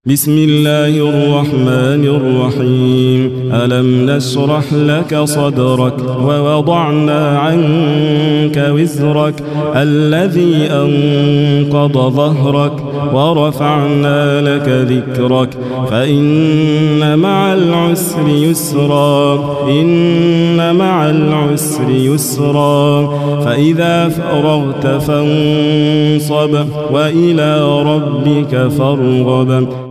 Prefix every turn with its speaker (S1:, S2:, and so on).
S1: بسم الله الرحمن الرحيم. ألم نشرح لك صدرك ووضعنا عنك وزرك الذي أنقض ظهرك ورفعنا لك ذكرك فإن مع العسر يسرا إن مع العسر يسرا فإذا فرغت فانصب وإلى ربك فارغب